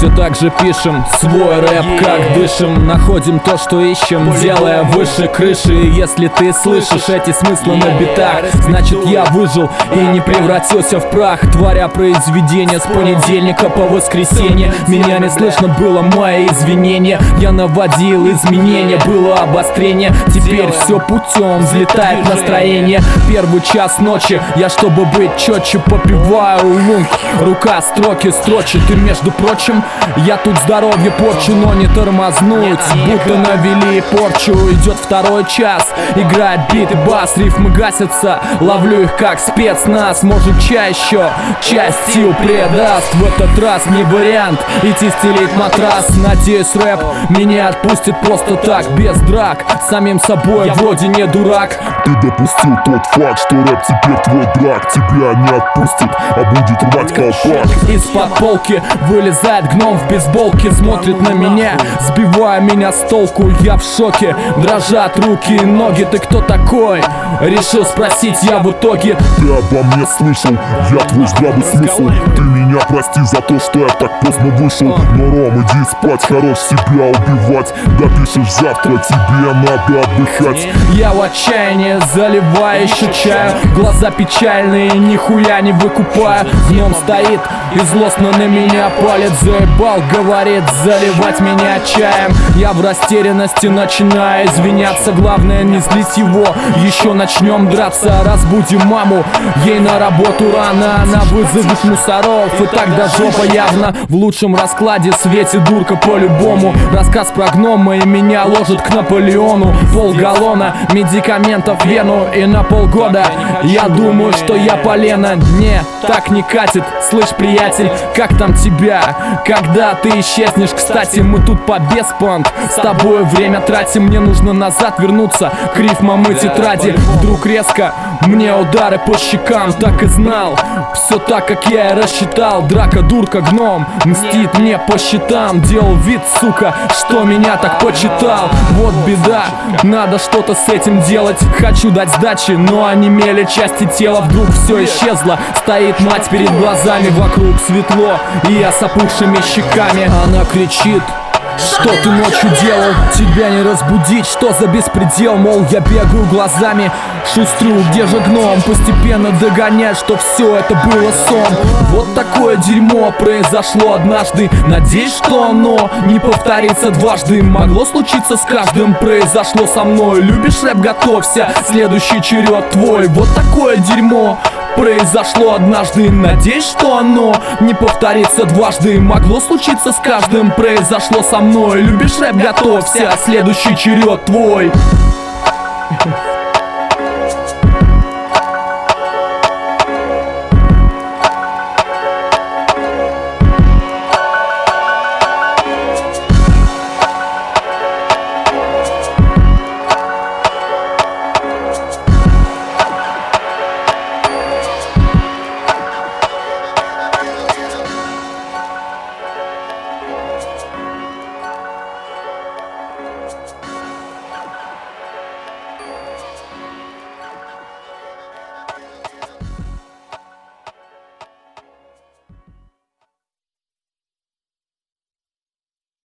все так же пишем свой рэп, как дышим. Находим то, что ищем, делая выше крыши. И если ты слышишь эти смыслы на битах, значит я выжил и не превратился в прах, творя произведения с понедельника по воскресенье. Меня не слышно было, мои извинения. Я наводил изменения, было обострение. Теперь все путем, взлетает настроение. Первый час ночи, я, чтобы быть четче, попиваю лунг. Рука строки строчит, и между прочим, я тут здоровье порчу, но не тормознуть. Будто навели порчу, идет второй час. Играет бит и бас, рифмы гасятся. Ловлю их как спецназ, может чаще часть сил предаст. В этот раз не вариант идти стелить матрас. Надеюсь, рэп меня отпустит просто так, без драк. Самим собой вроде не дурак. Ты допустил тот факт, что рэп теперь твой драк. Тебя не отпустит, а будет рвать колпак. Из-под полки вылезает гном в бейсболке, смотрит на меня, сбивая меня с толку. Я в шоке, дрожат руки и ноги. Ты кто такой? Решил спросить я в итоге. Ты обо мне слышал, я твой здравый смысл. Ты меня прости за то, что я так поздно вышел. Но, Ром, иди спать, хорош себя убивать. Допишешь завтра, тебе надо отдыхать. Я в отчаянии, заливаю еще чаю. Глаза печальные, нихуя не выкупаю. Гном стоит и злостно на меня палец. Заебал, говорит, заливать меня чаем. Я в растерянности начинаю извиняться. Главное не злить его, еще начнем драться. Разбудим маму, ей на работу рано. Она вызовет мусоров, и тогда жопа явно. В лучшем раскладе светит дурка по-любому. Рассказ про гнома и меня ложит к Наполеону. Полгаллона медикаментов в вену, и на полгода я думаю, что я полено. Не, так не катит, слышь, приятель, как там тебя? Когда ты исчезнешь, кстати, мы тут по беспонт с тобой время тратим. Мне нужно назад вернуться к рифмам и тетради. Вдруг резко мне удары по щекам. Так и знал, все так, как я и рассчитал. Драка, дурка, гном мстит мне по счетам. Делал вид, сука, что меня так почитал. Вот беда, надо что-то с этим делать. Хочу дать сдачи, но онемели части тела. Вдруг все исчезло, стоит мать перед глазами. Вокруг светло, и я с опухшими щеками. Она кричит: что ты ночью делал? Тебя не разбудить, что за беспредел? Мол, я бегаю глазами, шустрю, где же гном? Постепенно догонять, что все это было сон. Вот такое дерьмо произошло однажды. Надеюсь, что оно не повторится дважды. Могло случиться с каждым, произошло со мной. Любишь рэп, готовься, следующий черед твой. Вот такое дерьмо произошло однажды. Надеюсь, что оно не повторится дважды. Могло случиться с каждым, произошло со мной. Любишь рэп, готовься, следующий черед твой.